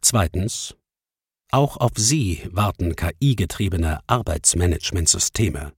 Zweitens. Auch auf sie warten KI-getriebene Arbeitsmanagementsysteme.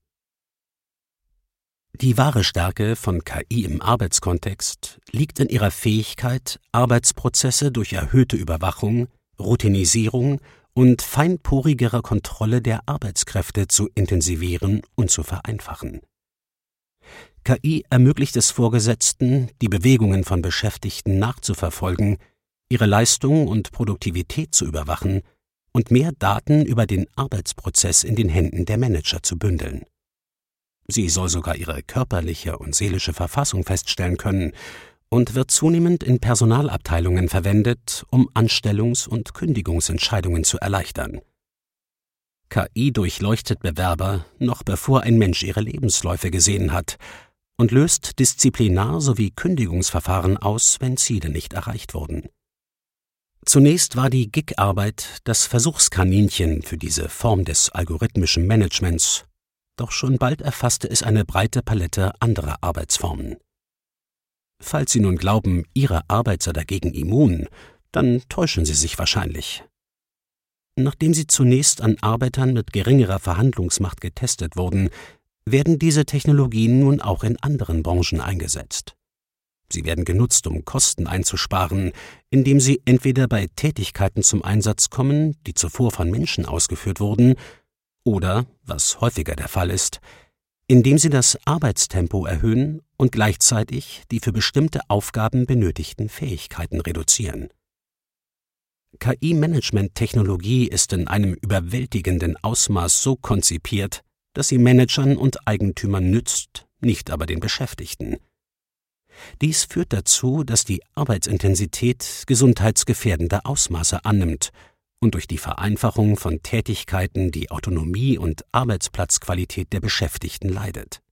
Die wahre Stärke von KI im Arbeitskontext liegt in ihrer Fähigkeit, Arbeitsprozesse durch erhöhte Überwachung, Routinisierung und feinporigerer Kontrolle der Arbeitskräfte zu intensivieren und zu vereinfachen. KI ermöglicht es Vorgesetzten, die Bewegungen von Beschäftigten nachzuverfolgen, ihre Leistung und Produktivität zu überwachen und mehr Daten über den Arbeitsprozess in den Händen der Manager zu bündeln. Sie soll sogar ihre körperliche und seelische Verfassung feststellen können und wird zunehmend in Personalabteilungen verwendet, um Anstellungs- und Kündigungsentscheidungen zu erleichtern. KI durchleuchtet Bewerber, noch bevor ein Mensch ihre Lebensläufe gesehen hat, und löst Disziplinar- sowie Kündigungsverfahren aus, wenn Ziele nicht erreicht wurden. Zunächst war die Gig-Arbeit das Versuchskaninchen für diese Form des algorithmischen Managements, doch schon bald erfasste es eine breite Palette anderer Arbeitsformen. Falls Sie nun glauben, Ihre Arbeit sei dagegen immun, dann täuschen Sie sich wahrscheinlich. Nachdem sie zunächst an Arbeitern mit geringerer Verhandlungsmacht getestet wurden, werden diese Technologien nun auch in anderen Branchen eingesetzt. Sie werden genutzt, um Kosten einzusparen, indem sie entweder bei Tätigkeiten zum Einsatz kommen, die zuvor von Menschen ausgeführt wurden, oder, was häufiger der Fall ist, indem sie das Arbeitstempo erhöhen und gleichzeitig die für bestimmte Aufgaben benötigten Fähigkeiten reduzieren. KI-Management-Technologie ist in einem überwältigenden Ausmaß so konzipiert, dass sie Managern und Eigentümern nützt, nicht aber den Beschäftigten. Dies führt dazu, dass die Arbeitsintensität gesundheitsgefährdende Ausmaße annimmt und durch die Vereinfachung von Tätigkeiten die Autonomie und Arbeitsplatzqualität der Beschäftigten leidet.